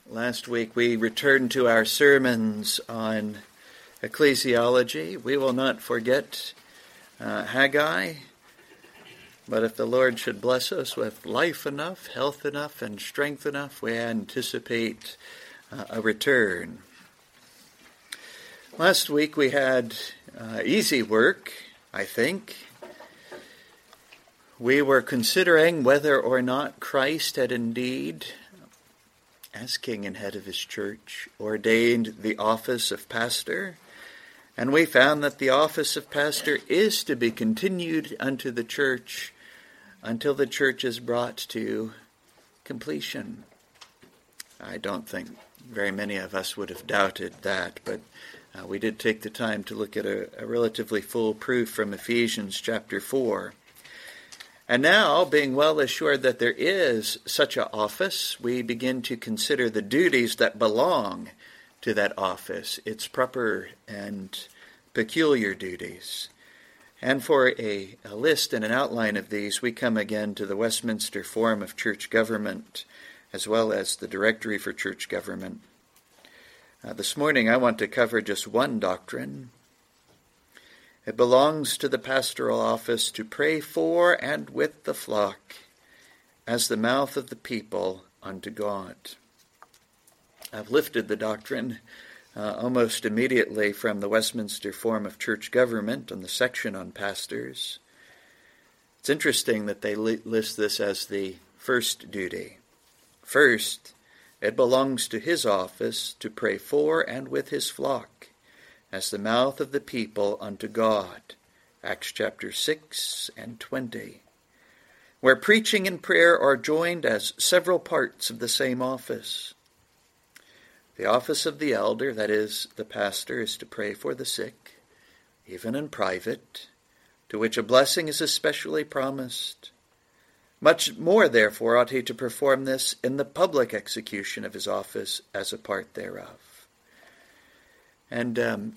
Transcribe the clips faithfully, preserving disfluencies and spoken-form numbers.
Last week we returned to our sermons on ecclesiology. We will not forget uh, Haggai, but if the Lord should bless us with life enough, health enough, and strength enough, we anticipate uh, a return. Last week we had uh, easy work, I think. We were considering whether or not Christ had indeed, as king and head of his church, ordained the office of pastor. And we found that the office of pastor is to be continued unto the church until the church is brought to completion. I don't think very many of us would have doubted that, but uh, we did take the time to look at a, a relatively full proof from Ephesians chapter four. And now, being well assured that there is such an office, we begin to consider the duties that belong to that office, its proper and peculiar duties. And for a, a list and an outline of these, we come again to the Westminster Form of Church Government, as well as the Directory for Church Government. Uh, this morning, I want to cover just one doctrine. It belongs to the pastoral office to pray for and with the flock as the mouth of the people unto God. I've lifted the doctrine uh, almost immediately from the Westminster Form of Church Government on the section on pastors. It's interesting that they li- list this as the first duty. First, it belongs to his office to pray for and with his flock as the mouth of the people unto God, Acts chapter six and twenty, where preaching and prayer are joined as several parts of the same office. The office of the elder, that is, the pastor, is to pray for the sick, even in private, to which a blessing is especially promised. Much more, therefore, ought he to perform this in the public execution of his office as a part thereof. And um,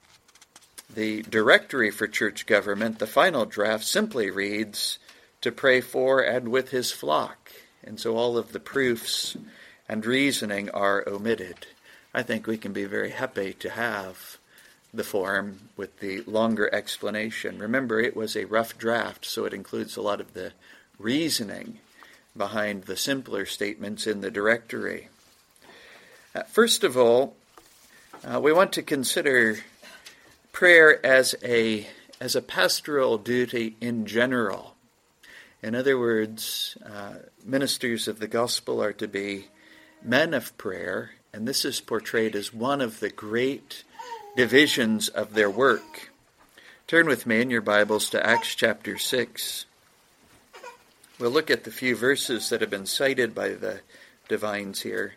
the Directory for Church Government, the final draft, simply reads, to pray for and with his flock. And so all of the proofs and reasoning are omitted. I think we can be very happy to have the form with the longer explanation. Remember, it was a rough draft, so it includes a lot of the reasoning behind the simpler statements in the Directory. Uh, first of all, Uh, we want to consider prayer as a as a pastoral duty in general. In other words, uh, ministers of the gospel are to be men of prayer, and this is portrayed as one of the great divisions of their work. Turn with me in your Bibles to Acts chapter six. We'll look at the few verses that have been cited by the divines here.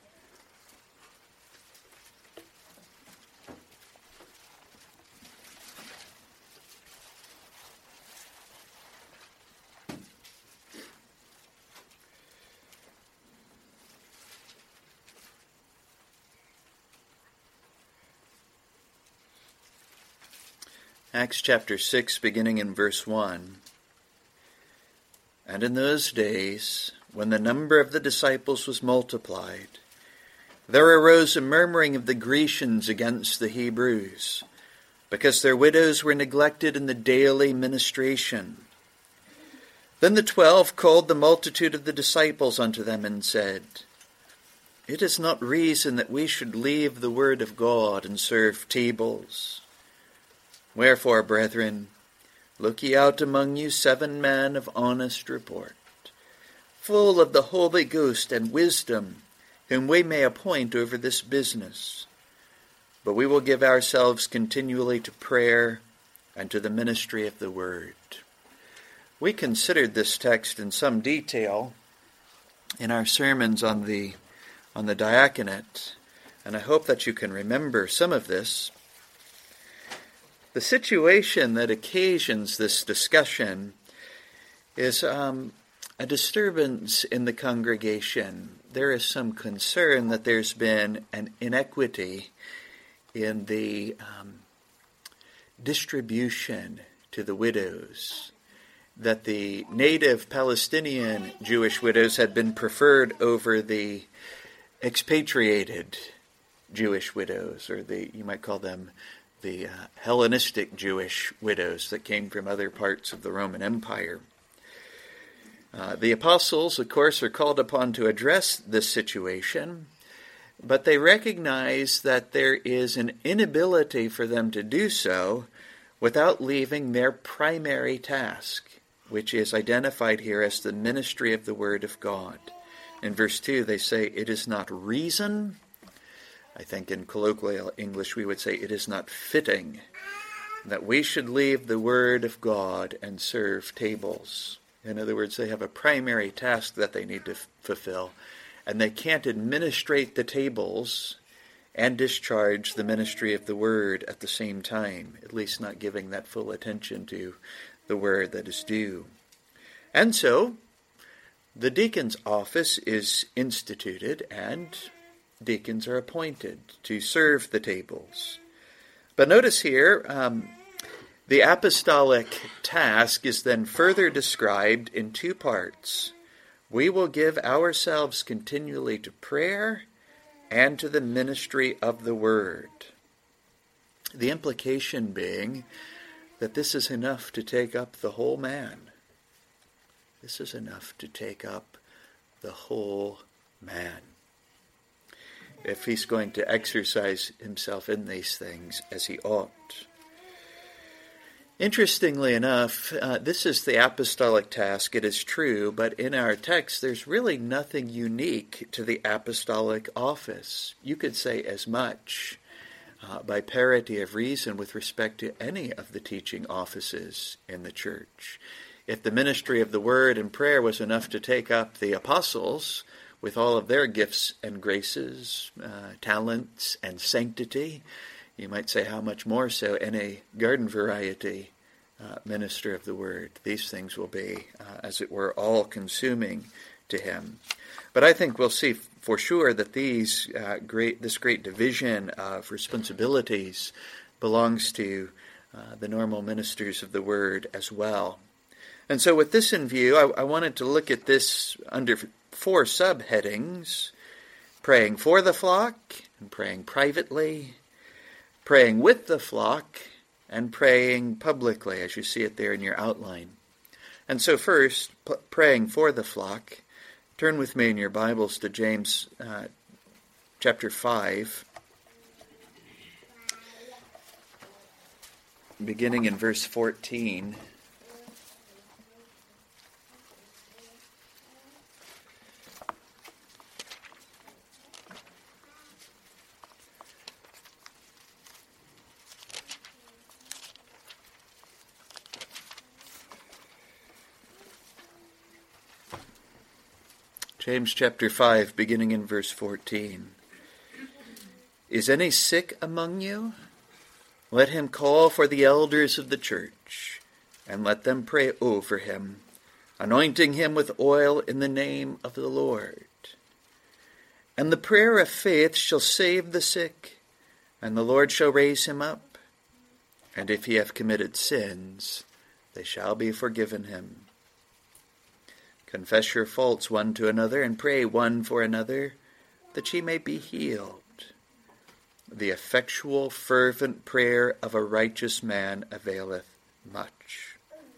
Acts chapter six, beginning in verse one. And in those days, when the number of the disciples was multiplied, there arose a murmuring of the Grecians against the Hebrews, because their widows were neglected in the daily ministration. Then the twelve called the multitude of the disciples unto them and said, It is not reason that we should leave the word of God and serve tables. Wherefore, brethren, look ye out among you seven men of honest report, full of the Holy Ghost and wisdom, whom we may appoint over this business. But we will give ourselves continually to prayer and to the ministry of the word. We considered this text in some detail in our sermons on the on the diaconate, and I hope that you can remember some of this. The situation that occasions this discussion is um, a disturbance in the congregation. There is some concern that there's been an inequity in the um, distribution to the widows, that the native Palestinian Jewish widows had been preferred over the expatriated Jewish widows, or the you might call them the uh, Hellenistic Jewish widows that came from other parts of the Roman Empire. Uh, the apostles, of course, are called upon to address this situation, but they recognize that there is an inability for them to do so without leaving their primary task, which is identified here as the ministry of the Word of God. In verse two, they say, it is not reason. I think in colloquial English we would say, it is not fitting that we should leave the Word of God and serve tables. In other words, they have a primary task that they need to f- fulfill, and they can't administrate the tables and discharge the ministry of the Word at the same time, at least not giving that full attention to the Word that is due. And so, the deacon's office is instituted, and deacons are appointed to serve the tables. But notice here, um, the apostolic task is then further described in two parts. We will give ourselves continually to prayer and to the ministry of the Word. The implication being that this is enough to take up the whole man. This is enough to take up the whole man, if he's going to exercise himself in these things as he ought. Interestingly enough, uh, this is the apostolic task, it is true, but in our text there's really nothing unique to the apostolic office. You could say as much uh, by parity of reason with respect to any of the teaching offices in the church. If the ministry of the Word and prayer was enough to take up the apostles with all of their gifts and graces, uh, talents and sanctity, you might say how much more so any garden variety uh, minister of the Word. These things will be, uh, as it were, all-consuming to him. But I think we'll see for sure that these uh, great, this great division of responsibilities belongs to uh, the normal ministers of the Word as well. And so with this in view, I, I wanted to look at this under four subheadings: praying for the flock, and praying privately, praying with the flock, and praying publicly, as you see it there in your outline. And so first, p- praying for the flock. Turn with me in your Bibles to James uh, chapter five, beginning in verse fourteen. James chapter five, beginning in verse fourteen. Is any sick among you? Let him call for the elders of the church, and let them pray over him, anointing him with oil in the name of the Lord. And the prayer of faith shall save the sick, and the Lord shall raise him up. And if he have committed sins, they shall be forgiven him. Confess your faults one to another, and pray one for another, that ye may be healed. The effectual, fervent prayer of a righteous man availeth much.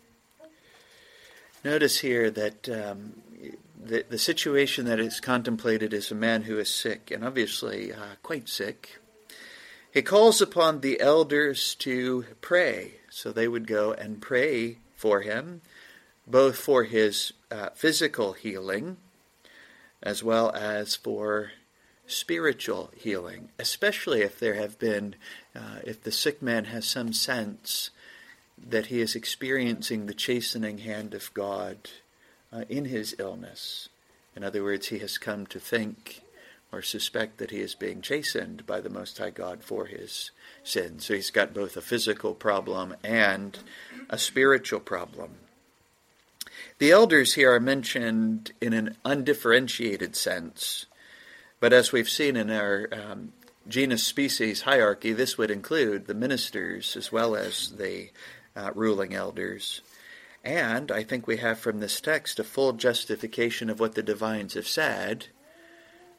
Notice here that um, the, the situation that is contemplated is a man who is sick, and obviously uh, quite sick. He calls upon the elders to pray, so they would go and pray for him, both for his uh, physical healing as well as for spiritual healing, especially if there have been, uh, if the sick man has some sense that he is experiencing the chastening hand of God uh, in his illness. In other words, he has come to think or suspect that he is being chastened by the Most High God for his sin. So he's got both a physical problem and a spiritual problem. The elders here are mentioned in an undifferentiated sense, but as we've seen in our um, genus-species hierarchy, this would include the ministers as well as the uh, ruling elders. And I think we have from this text a full justification of what the divines have said,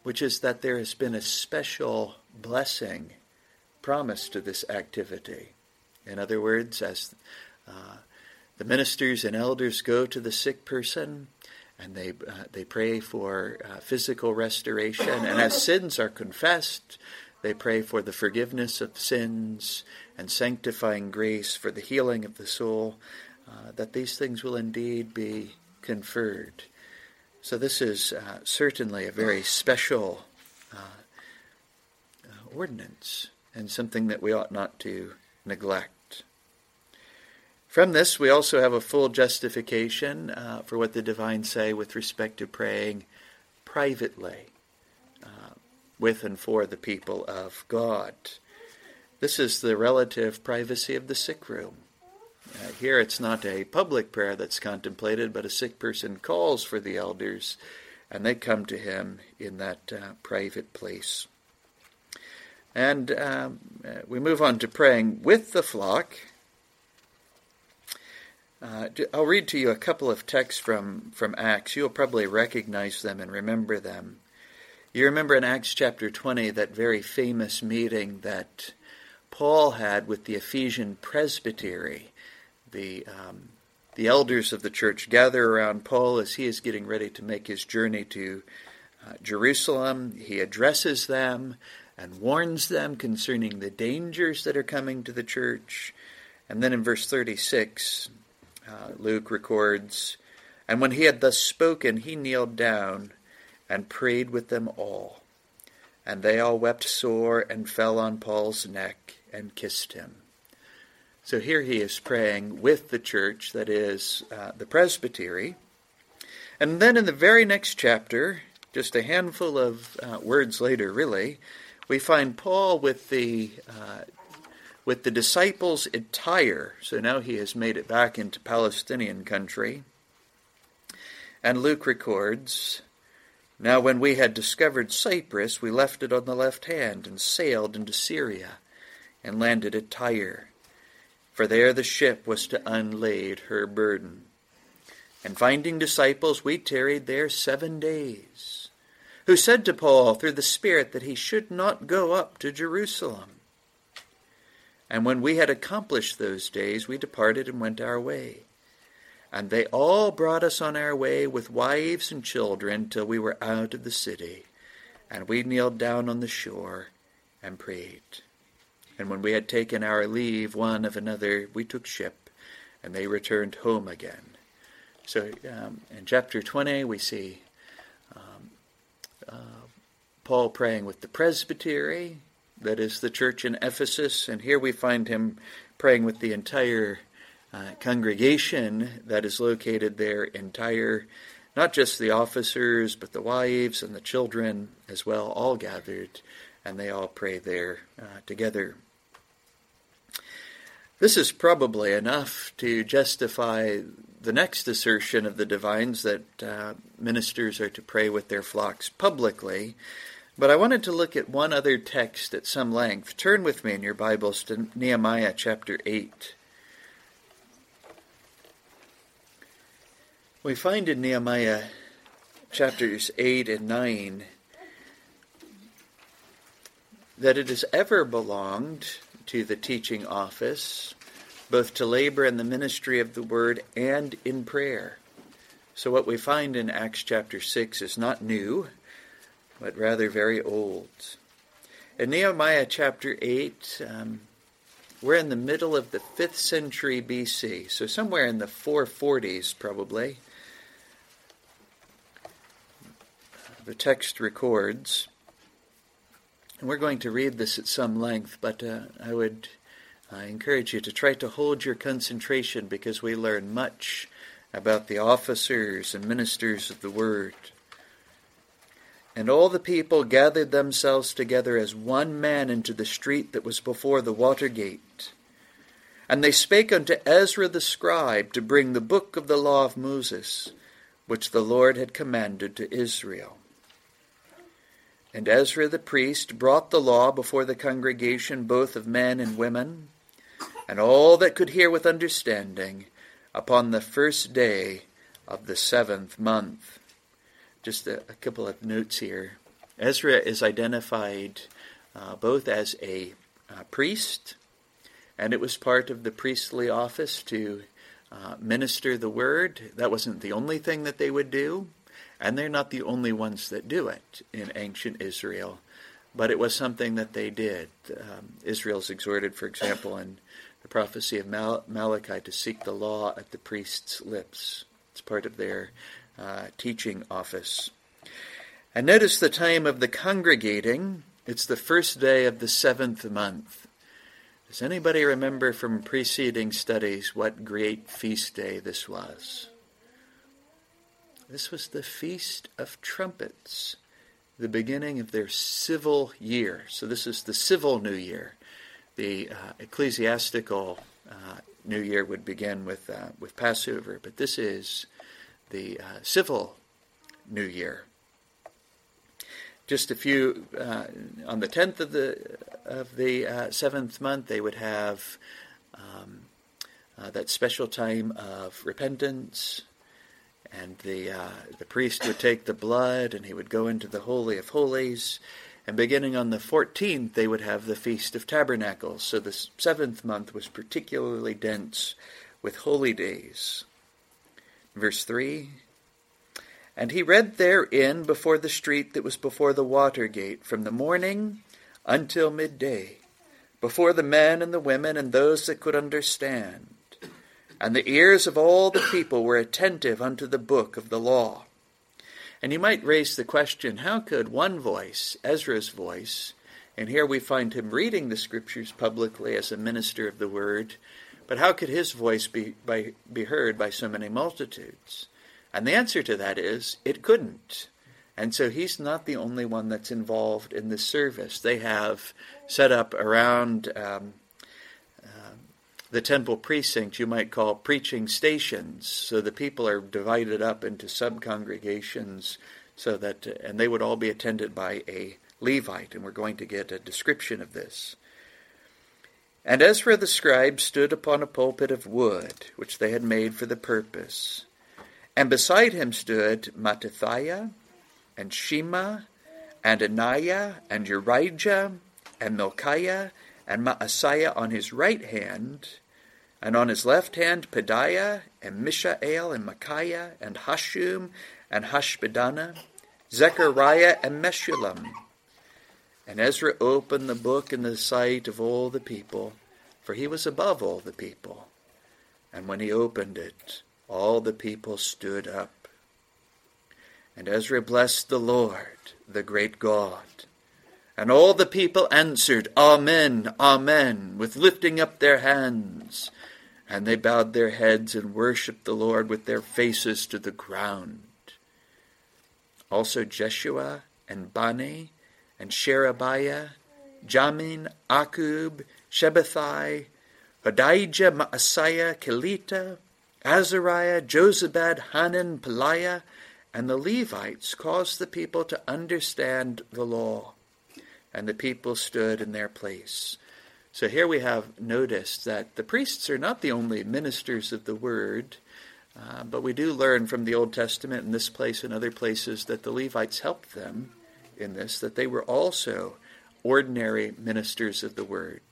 which is that there has been a special blessing promised to this activity. In other words, as uh, the ministers and elders go to the sick person and they uh, they pray for uh, physical restoration, and as sins are confessed, they pray for the forgiveness of sins and sanctifying grace for the healing of the soul, uh, that these things will indeed be conferred. So this is uh, certainly a very special uh, uh, ordinance, and something that we ought not to neglect. From this, we also have a full justification uh, for what the divines say with respect to praying privately uh, with and for the people of God. This is the relative privacy of the sick room. Uh, here it's not a public prayer that's contemplated, but a sick person calls for the elders, and they come to him in that uh, private place. And um, we move on to praying with the flock. Uh, I'll read to you a couple of texts from, from Acts. You'll probably recognize them and remember them. You remember in Acts chapter twenty that very famous meeting that Paul had with the Ephesian presbytery. The um, the elders of the church gather around Paul as he is getting ready to make his journey to uh, Jerusalem. He addresses them and warns them concerning the dangers that are coming to the church. And then in verse thirty-six, uh, Luke records, "And when he had thus spoken, he kneeled down and prayed with them all. And they all wept sore and fell on Paul's neck and kissed him." So here he is praying with the church, that is, uh, the presbytery. And then in the very next chapter, just a handful of uh, words later, really, we find Paul with the uh, with the disciples at Tyre. So now he has made it back into Palestinian country. And Luke records, "Now when we had discovered Cyprus, we left it on the left hand and sailed into Syria and landed at Tyre. For there the ship was to unlade her burden. And finding disciples, we tarried there seven days, who said to Paul through the Spirit that he should not go up to Jerusalem. And when we had accomplished those days, we departed and went our way. And they all brought us on our way with wives and children till we were out of the city. And we kneeled down on the shore and prayed. And when we had taken our leave one of another, we took ship, and they returned home again." So um, in chapter twenty, we see um, uh, Paul praying with the presbytery, that is the church in Ephesus, and here we find him praying with the entire uh, congregation that is located there in Tyre, not just the officers, but the wives and the children as well, all gathered, and they all pray there uh, together. This is probably enough to justify the next assertion of the divines that uh, ministers are to pray with their flocks publicly. But I wanted to look at one other text at some length. Turn with me in your Bibles to Nehemiah chapter eight. We find in Nehemiah chapters eight and nine that it has ever belonged to the teaching office, both to labor in the ministry of the word and in prayer. So what we find in Acts chapter six is not new, but rather very old. In Nehemiah chapter eight, um, we're in the middle of the fifth century B C, so somewhere in the four forties probably. The text records, and we're going to read this at some length, but uh, I would I encourage you to try to hold your concentration, because we learn much about the officers and ministers of the word. "And all the people gathered themselves together as one man into the street that was before the water gate. And they spake unto Ezra the scribe to bring the book of the law of Moses, which the Lord had commanded to Israel. And Ezra the priest brought the law before the congregation, both of men and women, and all that could hear with understanding, upon the first day of the seventh month." Just a, a couple of notes here. Ezra is identified uh, both as a uh, priest, and it was part of the priestly office to uh, minister the word. That wasn't the only thing that they would do, and they're not the only ones that do it in ancient Israel, but it was something that they did. Um, Israel's exhorted, for example, in the prophecy of Mal- Malachi to seek the law at the priest's lips. It's part of their uh, teaching office. And notice the time of the congregating. It's the first day of the seventh month. Does anybody remember from preceding studies what great feast day this was? This was the Feast of Trumpets, the beginning of their civil year. So this is the civil New Year. The uh, ecclesiastical uh, New Year would begin with uh, with Passover, but this is the uh, civil New Year. Just a few, uh, on the tenth of the of the uh, seventh month, they would have um, uh, that special time of repentance, and the uh, the priest would take the blood, and he would go into the Holy of Holies, and beginning on the fourteenth, they would have the Feast of Tabernacles. So the seventh month was particularly dense with holy days. Verse three, and he read therein before the street that was before the water gate, from the morning until midday, before the men and the women and those that could understand. And the ears of all the people were attentive unto the book of the law. And you might raise the question, how could one voice, Ezra's voice, and here we find him reading the scriptures publicly as a minister of the word, but how could his voice be, by, be heard by so many multitudes? And the answer to that is, it couldn't. And so he's not the only one that's involved in this service. They have set up around um, uh, the temple precinct, you might call preaching stations. So the people are divided up into sub-congregations, so that, and they would all be attended by a Levite, and we're going to get a description of this. And Ezra the scribe stood upon a pulpit of wood, which they had made for the purpose. And beside him stood Mattithiah, and Shema, and Ananiah, and Urijah, and Milchiah, and Maaseiah on his right hand, and on his left hand Pedaiah, and Mishael, and Micaiah, and Hashum, and Hashbaddanah, Zechariah, and Meshullam. And Ezra opened the book in the sight of all the people, for he was above all the people. And when he opened it, all the people stood up. And Ezra blessed the Lord, the great God. And all the people answered, Amen, Amen, with lifting up their hands. And they bowed their heads and worshipped the Lord with their faces to the ground. Also Jeshua and Bani and Sherebiah, Jamin, Akub, Shabbathai, Hodijah, Maaseiah, Kelita, Azariah, Jozabad, Hanan, Peliah, and the Levites caused the people to understand the law, and the people stood in their place. So here we have noticed that the priests are not the only ministers of the word, uh, but we do learn from the Old Testament in this place and other places that the Levites helped them in this, that they were also ordinary ministers of the word.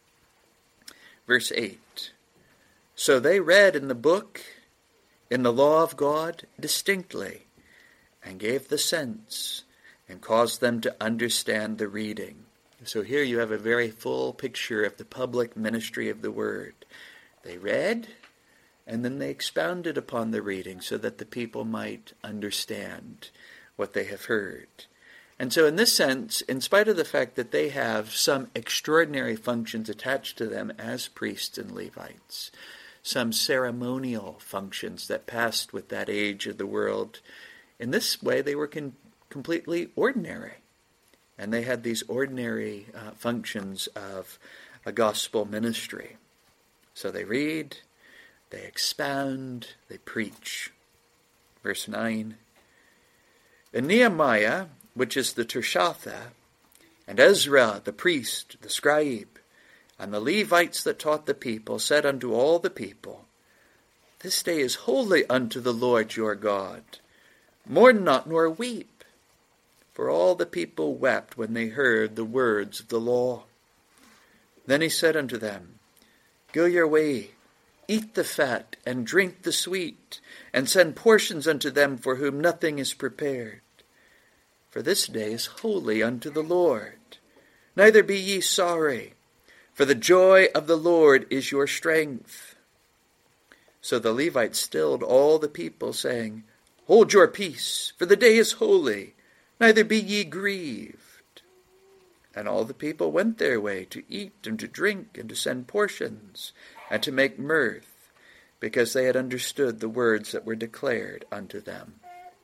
Verse eight, so they read in the book, in the law of God, distinctly, and gave the sense, and caused them to understand the reading. So here you have a very full picture of the public ministry of the word. They read, and then they expounded upon the reading so that the people might understand what they have heard. And so in this sense, in spite of the fact that they have some extraordinary functions attached to them as priests and Levites, some ceremonial functions that passed with that age of the world, in this way they were con- completely ordinary. And they had these ordinary uh, functions of a gospel ministry. So they read, they expound, they preach. Verse nine, and Nehemiah, which is the Tirshatha, and Ezra, the priest, the scribe, and the Levites that taught the people, said unto all the people, this day is holy unto the Lord your God. Mourn not nor weep. for all the people wept when they heard the words of the law. Then he said unto them, Go your way, eat the fat, and drink the sweet, and send portions unto them for whom nothing is prepared. For this day is holy unto the Lord. Neither be ye sorry, for the joy of the Lord is your strength. So the Levites stilled all the people, saying, Hold your peace, for the day is holy, neither be ye grieved. And all the people went their way to eat and to drink and to send portions and to make mirth, because they had understood the words that were declared unto them.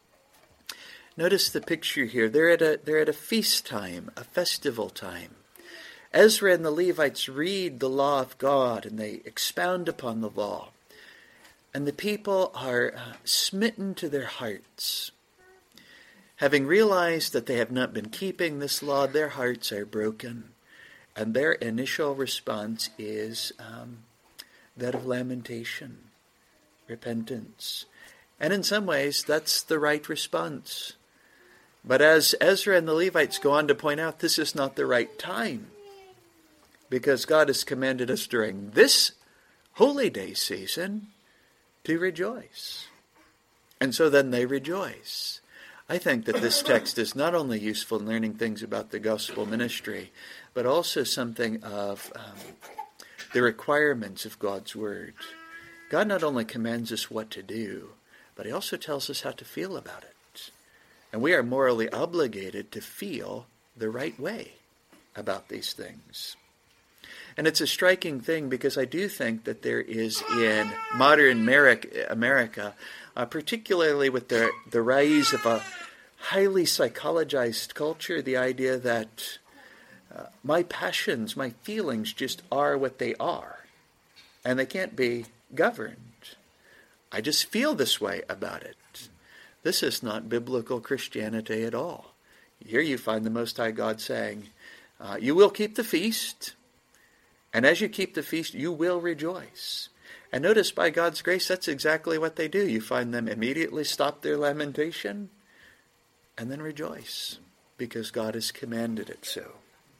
Notice the picture here. They're at a, they're at a feast time, a festival time. Ezra and the Levites read the law of God and they expound upon the law. And the people are uh, smitten to their hearts. Having realized that they have not been keeping this law, their hearts are broken. And their initial response is um, that of lamentation, repentance. And in some ways, that's the right response. But as Ezra and the Levites go on to point out, this is not the right time. Because God has commanded us during this holy day season to rejoice. And so then they rejoice. I think that this text is not only useful in learning things about the gospel ministry, but also something of um, the requirements of God's word. God not only commands us what to do, but he also tells us how to feel about it. And we are morally obligated to feel the right way about these things. And it's a striking thing because I do think that there is in modern America, uh, particularly with the, the rise of a highly psychologized culture, the idea that uh, my passions, my feelings just are what they are, and they can't be governed. I just feel this way about it. This is not biblical Christianity at all. Here you find the Most High God saying, uh, you will keep the feast, and as you keep the feast, you will rejoice. And notice, by God's grace, that's exactly what they do. You find them immediately stop their lamentation and then rejoice, because God has commanded it so.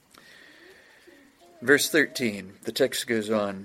Verse thirteen, the text goes on.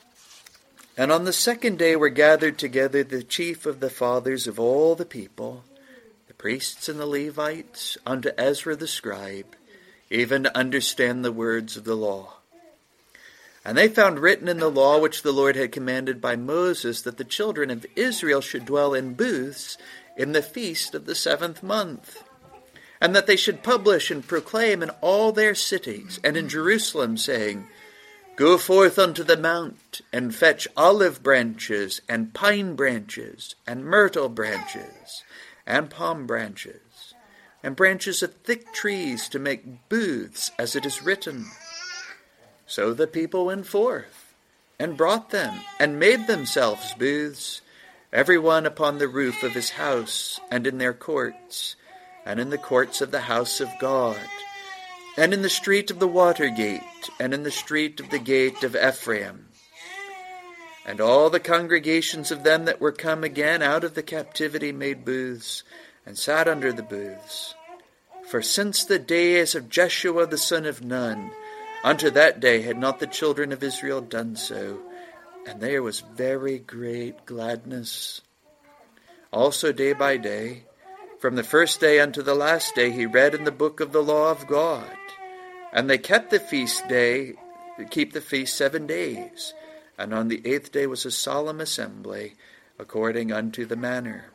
And on the second day were gathered together the chief of the fathers of all the people, the priests and the Levites, unto Ezra the scribe, even to understand the words of the law. And they found written in the law which the Lord had commanded by Moses, that the children of Israel should dwell in booths in the feast of the seventh month, and that they should publish and proclaim in all their cities and in Jerusalem, saying, Go forth unto the mount, and fetch olive branches, and pine branches, and myrtle branches, and palm branches, and branches of thick trees to make booths, as it is written. So the people went forth, and brought them, and made themselves booths, every one upon the roof of his house, and in their courts, and in the courts of the house of God, and in the street of the water gate, and in the street of the gate of Ephraim. And all the congregations of them that were come again out of the captivity made booths, and sat under the booths. For since the days of Jeshua the son of Nun, unto that day had not the children of Israel done so, and there was very great gladness. Also day by day, from the first day unto the last day, he read in the book of the law of God. And they kept the feast day, keep the feast seven days. And on the eighth day was a solemn assembly, according unto the manner.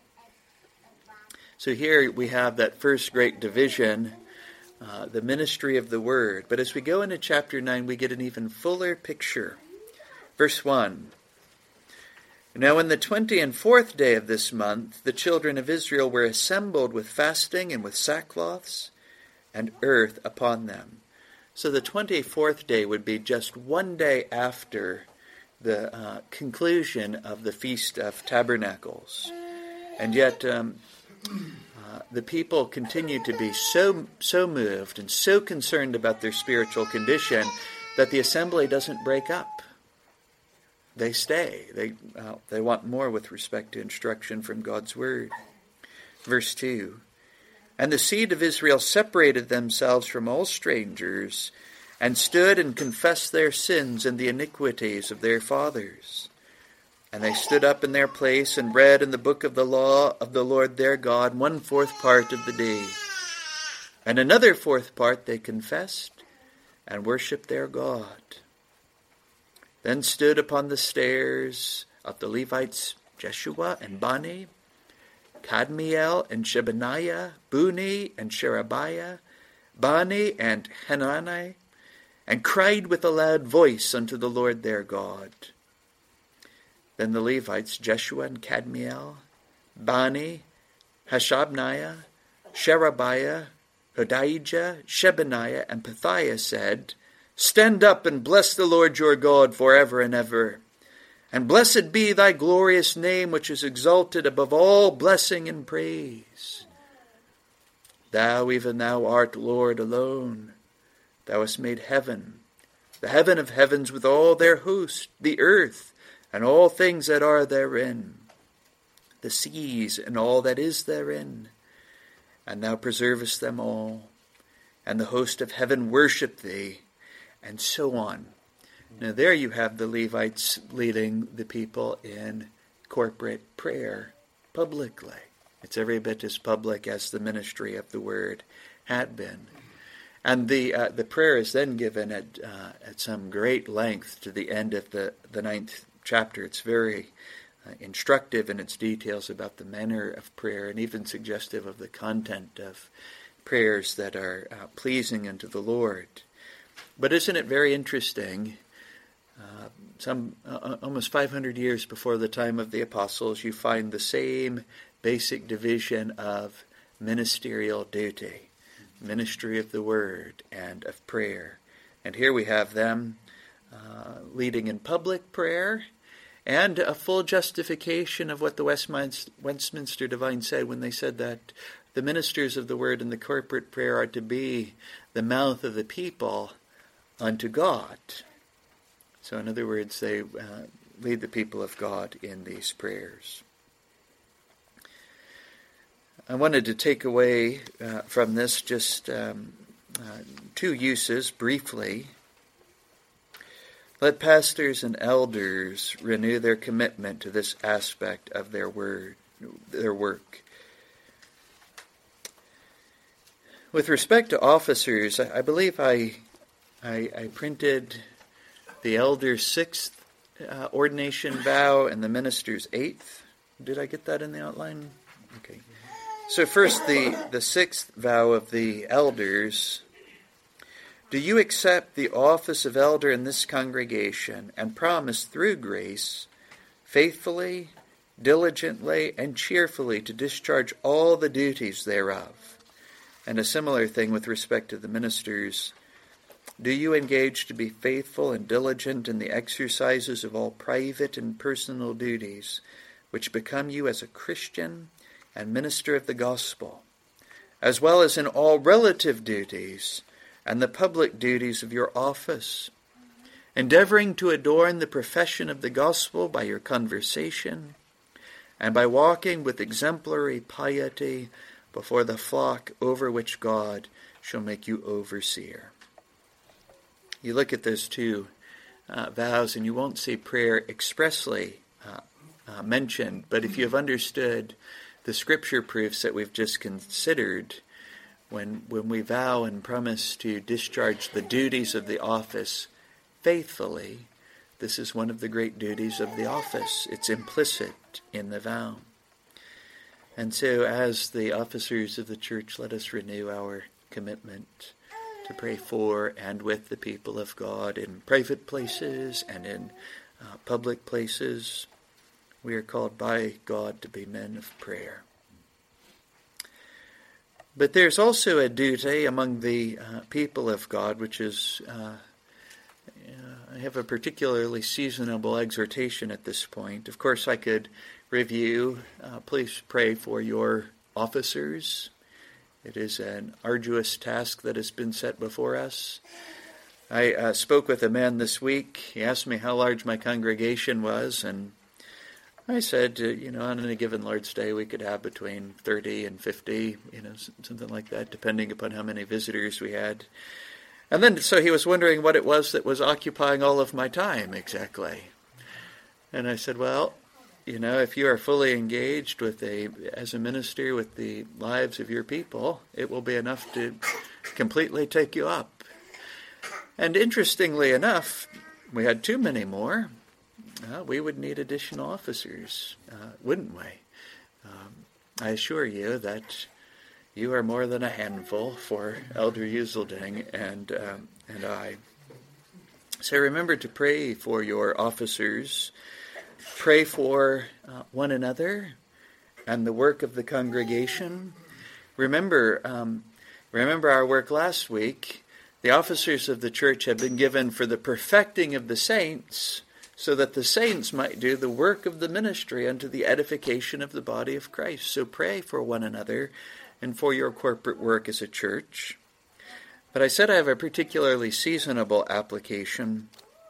So here we have that first great division, uh, the ministry of the word. But as we go into chapter nine, we get an even fuller picture. Verse one. Now in the twenty and fourth day of this month, the children of Israel were assembled with fasting and with sackcloths and earth upon them. So the twenty-fourth day would be just one day after the uh, conclusion of the Feast of Tabernacles. And yet um, uh, the people continue to be so, so moved and so concerned about their spiritual condition that the assembly doesn't break up. They stay. They uh, they want more with respect to instruction from God's word. Verse two. And the seed of Israel separated themselves from all strangers, and stood and confessed their sins and the iniquities of their fathers. And they stood up in their place and read in the book of the law of the Lord their God one fourth part of the day. And another fourth part they confessed and worshipped their God. Then stood upon the stairs of the Levites Jeshua and Bani, Kadmiel and Shebaniah, Buni and Sherebiah, Bani and Hanani, and cried with a loud voice unto the Lord their God. Then the Levites Jeshua and Kadmiel, Bani, Hashabniah, Sherebiah, Hodijah, Shebaniah, and Pethiah said, Stand up and bless the Lord your God forever and ever. And blessed be thy glorious name, which is exalted above all blessing and praise. Thou, even thou, art Lord alone. Thou hast made heaven, the heaven of heavens with all their host, the earth, and all things that are therein, the seas, and all that is therein. And thou preservest them all, and the host of heaven worship thee, and so on. Now there you have the Levites leading the people in corporate prayer publicly. It's every bit as public as the ministry of the word had been. And the uh, the prayer is then given at uh, at some great length to the end of the, the ninth chapter. It's very uh, instructive in its details about the manner of prayer and even suggestive of the content of prayers that are uh, pleasing unto the Lord. But isn't it very interesting? Uh, some uh, almost five hundred years before the time of the apostles, you find the same basic division of ministerial duty, ministry of the word and of prayer. And here we have them uh, leading in public prayer, and a full justification of what the Westminster, Westminster Divines said when they said that the ministers of the word in the corporate prayer are to be the mouth of the people unto God. So in other words, they uh, lead the people of God in these prayers. I wanted to take away uh, from this just um, uh, two uses briefly. Let pastors and elders renew their commitment to this aspect of their word, their work. With respect to officers, I, I believe I, I, I printed the elder's sixth uh, ordination vow and the minister's eighth. Did I get that in the outline? Okay. So first, the, the sixth vow of the elders. Do you accept the office of elder in this congregation and promise through grace faithfully, diligently, and cheerfully to discharge all the duties thereof? And a similar thing with respect to the ministers. Do you engage to be faithful and diligent in the exercises of all private and personal duties which become you as a Christian and minister of the gospel, as well as in all relative duties and the public duties of your office, endeavoring to adorn the profession of the gospel by your conversation, and by walking with exemplary piety before the flock over which God shall make you overseer. You look at those two uh, vows and you won't see prayer expressly uh, uh, mentioned, but if you have understood the scripture proofs that we've just considered, when when we vow and promise to discharge the duties of the office faithfully, this is one of the great duties of the office. It's implicit in the vow. And so as the officers of the church, let us renew our commitment to pray for and with the people of God in private places and in uh, public places. We are called by God to be men of prayer. But there's also a duty among the uh, people of God, which is, uh, I have a particularly seasonable exhortation at this point. Of course, I could review, uh, please pray for your officers. It is an arduous task that has been set before us. I uh, spoke with a man this week. He asked me how large my congregation was, and I said, uh, you know, on any given Lord's Day, we could have between thirty and fifty, you know, something like that, depending upon how many visitors we had. And then, so he was wondering what it was that was occupying all of my time exactly. And I said, well, you know, if you are fully engaged with a, as a minister with the lives of your people, it will be enough to completely take you up. And interestingly enough, we had too many more. Uh, we would need additional officers, uh, wouldn't we? Um, I assure you that you are more than a handful for Elder Uselding and um, and I. So remember to pray for your officers. Pray for uh, one another and the work of the congregation. Remember, um, remember our work last week. The officers of the church have been given for the perfecting of the saints, so that the saints might do the work of the ministry unto the edification of the body of Christ. So pray for one another and for your corporate work as a church. But I said I have a particularly seasonable application.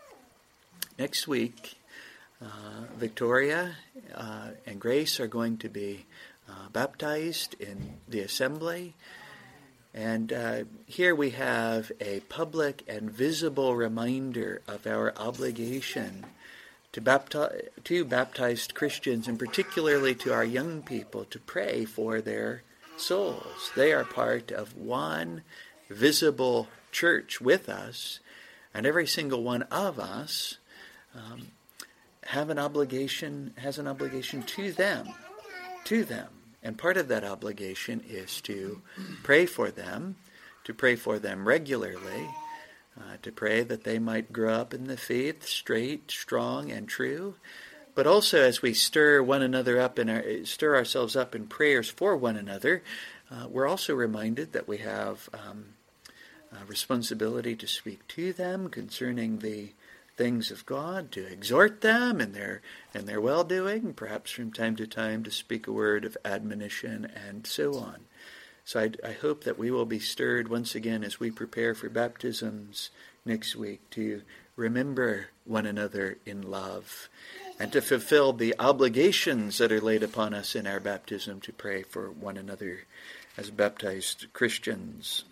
Next week, Uh, Victoria uh, and Grace are going to be uh, baptized in the assembly. And uh, here we have a public and visible reminder of our obligation to, bapti- to baptized Christians, and particularly to our young people, to pray for their souls. They are part of one visible church with us, and every single one of us um, have an obligation, has an obligation to them, to them. And part of that obligation is to pray for them, to pray for them regularly, uh, to pray that they might grow up in the faith, straight, strong, and true. But also as we stir one another up, in our, stir ourselves up in prayers for one another, uh, we're also reminded that we have um, a responsibility to speak to them concerning the things of God, to exhort them in their in their well-doing, perhaps from time to time to speak a word of admonition, and so on. So I, I hope that we will be stirred once again as we prepare for baptisms next week to remember one another in love and to fulfill the obligations that are laid upon us in our baptism to pray for one another as baptized Christians.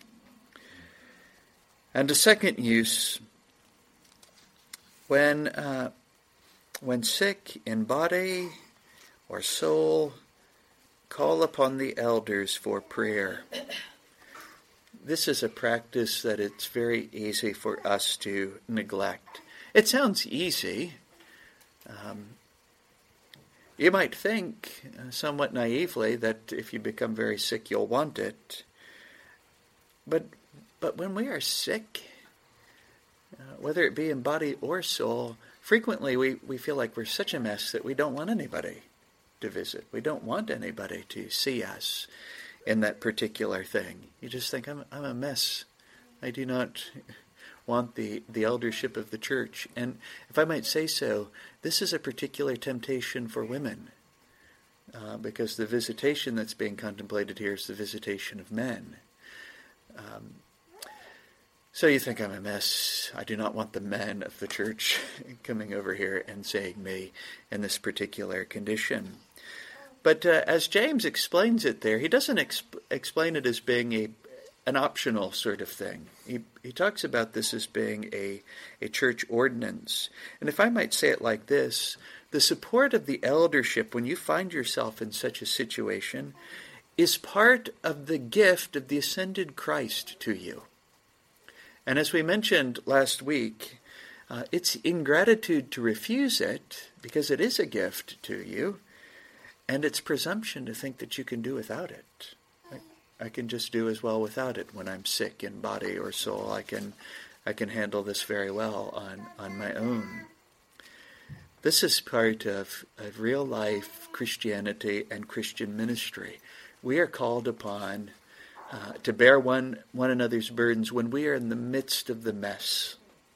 And a second use, When uh, when sick in body or soul, call upon the elders for prayer. This is a practice that it's very easy for us to neglect. It sounds easy. Um, you might think, uh, somewhat naively, that if you become very sick, you'll want it. But but when we are sick, Uh, whether it be in body or soul, frequently we, we feel like we're such a mess that we don't want anybody to visit. We don't want anybody to see us in that particular thing. You just think, I'm, I'm a mess. I do not want the, the eldership of the church. And if I might say so, this is a particular temptation for women, uh, because the visitation that's being contemplated here is the visitation of men. Um, So you think, I'm a mess. I do not want the men of the church coming over here and seeing me in this particular condition. But uh, as James explains it there, he doesn't exp- explain it as being a an optional sort of thing. He he talks about this as being a, a church ordinance. And if I might say it like this, the support of the eldership when you find yourself in such a situation is part of the gift of the ascended Christ to you. And as we mentioned last week, uh, it's ingratitude to refuse it, because it is a gift to you, and it's presumption to think that you can do without it. I, I can just do as well without it when I'm sick in body or soul. I can I can handle this very well on, on my own. This is part of, of real life Christianity and Christian ministry. We are called upon Uh, to bear one one another's burdens when we are in the midst of the mess.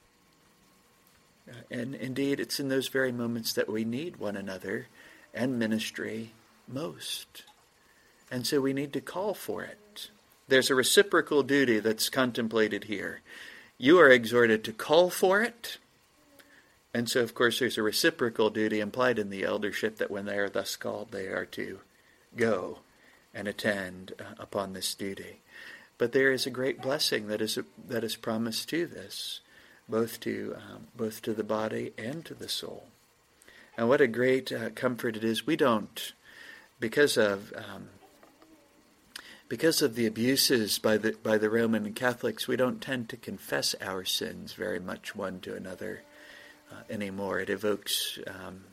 Uh, and indeed, it's in those very moments that we need one another and ministry most. And so we need to call for it. There's a reciprocal duty that's contemplated here. You are exhorted to call for it, And so, of course, there's a reciprocal duty implied in the eldership that when they are thus called, they are to go and attend uh, upon this duty. But there is a great blessing that is that is promised to this, both to um, both to the body and to the soul. And what a great uh, comfort it is. We don't, because of um, because of the abuses by the by the Roman Catholics, we don't tend to confess our sins very much one to another uh, anymore. It evokes um,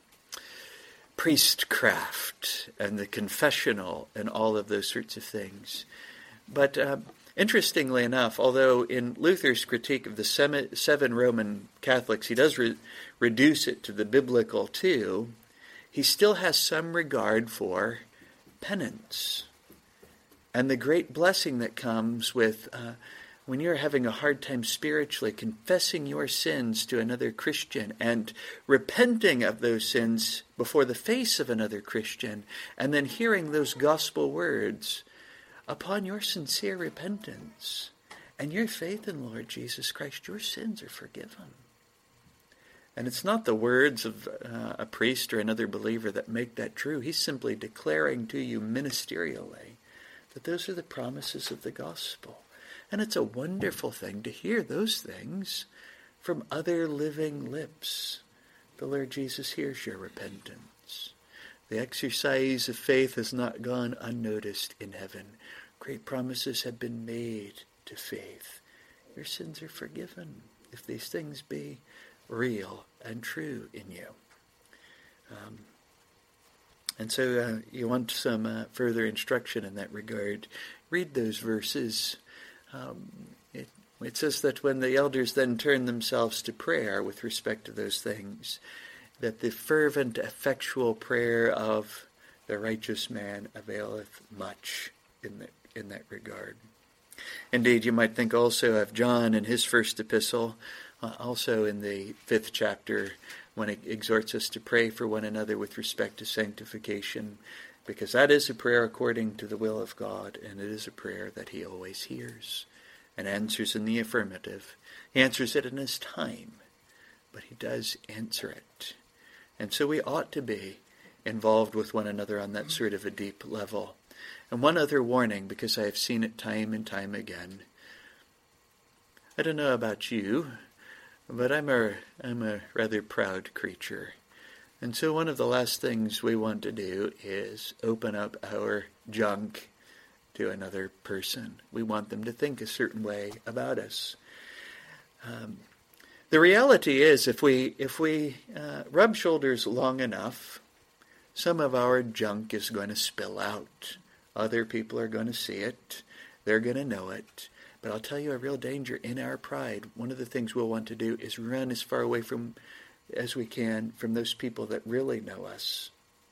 priestcraft and the confessional and all of those sorts of things. But uh, interestingly enough, although in Luther's critique of the seven Roman Catholics, he does re- reduce it to the biblical too, he still has some regard for penance and the great blessing that comes with uh, when you're having a hard time spiritually, confessing your sins to another Christian and repenting of those sins before the face of another Christian, and then hearing those gospel words, upon your sincere repentance and your faith in Lord Jesus Christ, your sins are forgiven. And it's not the words of uh, a priest or another believer that make that true. He's simply declaring to you ministerially that those are the promises of the gospel. And it's a wonderful thing to hear those things from other living lips. The Lord Jesus hears your repentance. The exercise of faith has not gone unnoticed in heaven. Great promises have been made to faith. Your sins are forgiven if these things be real and true in you. Um, and so uh, you want some uh, further instruction in that regard. Read those verses. Um, it, it says that when the elders then turn themselves to prayer with respect to those things, that the fervent, effectual prayer of the righteous man availeth much in that, in that regard. Indeed, you might think also of John in his first epistle, uh, also in the fifth chapter, when he exhorts us to pray for one another with respect to sanctification, because that is a prayer according to the will of God, and it is a prayer that he always hears and answers in the affirmative. He answers it in his time, but he does answer it. And so we ought to be involved with one another on that sort of a deep level. And one other warning, because I have seen it time and time again. I don't know about you, but I'm a, I'm a rather proud creature. And so one of the last things we want to do is open up our junk to another person. We want them to think a certain way about us. Um, the reality is, if we if we uh, rub shoulders long enough, some of our junk is going to spill out. Other people are going to see it. They're going to know it. But I'll tell you a real danger in our pride. One of the things we'll want to do is run as far away from as we can from those people that really know us.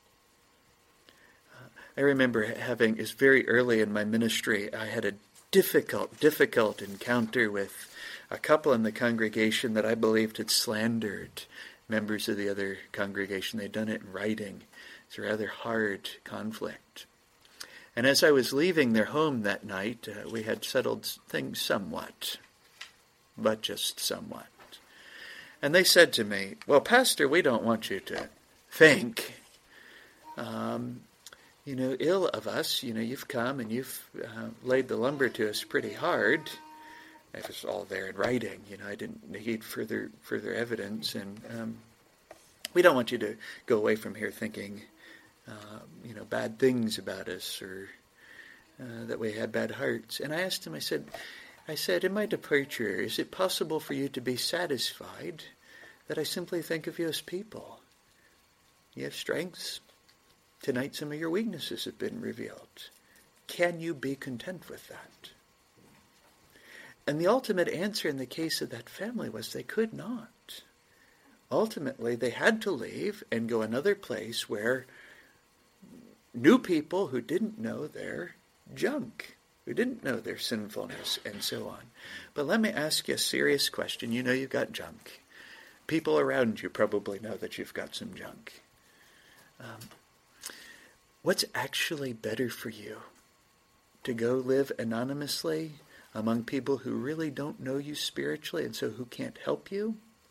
Uh, I remember having, it's very early in my ministry, I had a difficult, difficult encounter with a couple in the congregation that I believed had slandered members of the other congregation. They'd done it in writing. It's a rather hard conflict. And as I was leaving their home that night, uh, we had settled things somewhat, but just somewhat. And they said to me, well, Pastor, we don't want you to think, um, you know, ill of us. You know, you've come and you've uh, laid the lumber to us pretty hard. It was all there in writing. You know, I didn't need further further evidence. And um, we don't want you to go away from here thinking, uh, you know, bad things about us or uh, that we had bad hearts. And I asked him, I said, I said, in my departure, is it possible for you to be satisfied that I simply think of you as people? You have strengths. Tonight some of your weaknesses have been revealed. Can you be content with that? And the ultimate answer in the case of that family was they could not. Ultimately, they had to leave and go another place where new people who didn't know their junk, who didn't know their sinfulness, and so on. But let me ask you a serious question. You know you've got junk. People around you probably know that you've got some junk. Um, what's actually better for you? To go live anonymously among people who really don't know you spiritually and so who can't help you?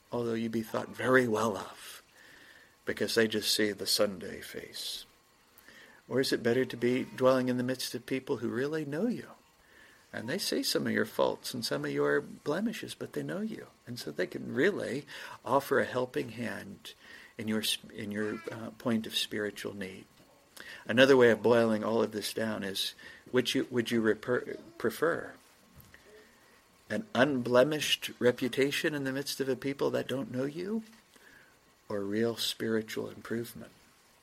although you be thought very well of, because they just see the Sunday face? Or is it better to be dwelling in the midst of people who really know you? And they see some of your faults and some of your blemishes, but they know you. And so they can really offer a helping hand in your in your uh, point of spiritual need. Another way of boiling all of this down is, would you, would you reper- prefer an unblemished reputation in the midst of a people that don't know you, or real spiritual improvement?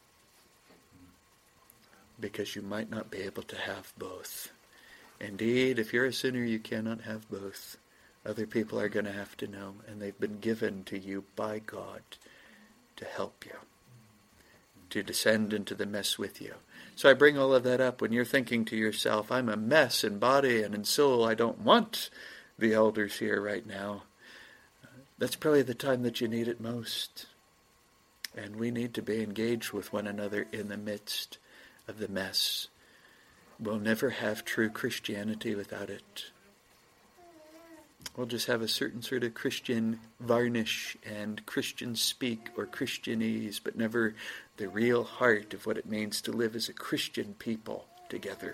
Because you might not be able to have both. Indeed, if you're a sinner, you cannot have both. Other people are going to have to know, and they've been given to you by God to help you, to descend into the mess with you. So I bring all of that up when you're thinking to yourself, I'm a mess in body and in soul. I don't want the elders here right now. That's probably the time that you need it most. And we need to be engaged with one another in the midst of the mess. We'll never have true Christianity without it. We'll just have a certain sort of Christian varnish and Christian speak or Christianese, but never the real heart of what it means to live as a Christian people together.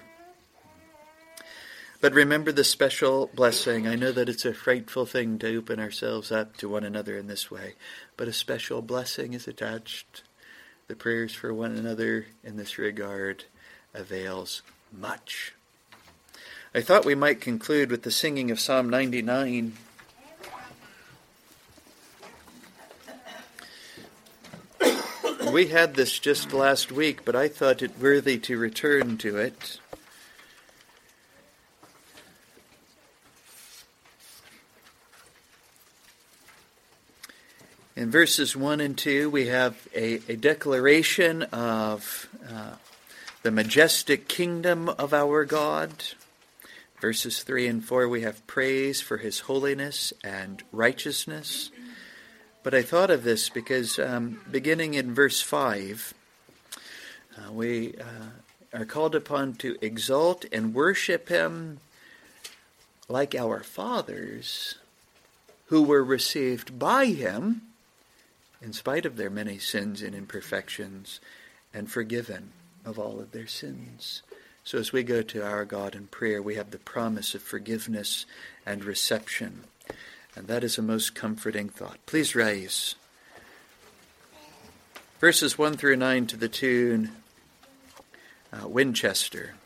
But remember the special blessing. I know that it's a frightful thing to open ourselves up to one another in this way, but a special blessing is attached. The prayers for one another in this regard avails much. I thought we might conclude with the singing of Psalm ninety-nine. We had this just last week, but I thought it worthy to return to it. In verses one and two, we have a, a declaration of uh, the majestic kingdom of our God. Verses three and four, we have praise for his holiness and righteousness. But I thought of this because um, beginning in verse five, uh, we uh, are called upon to exalt and worship him like our fathers who were received by him in spite of their many sins and imperfections, and forgiven of all of their sins. So as we go to our God in prayer, we have the promise of forgiveness and reception. And that is a most comforting thought. Please rise. Verses one through nine to the tune, uh, Winchester.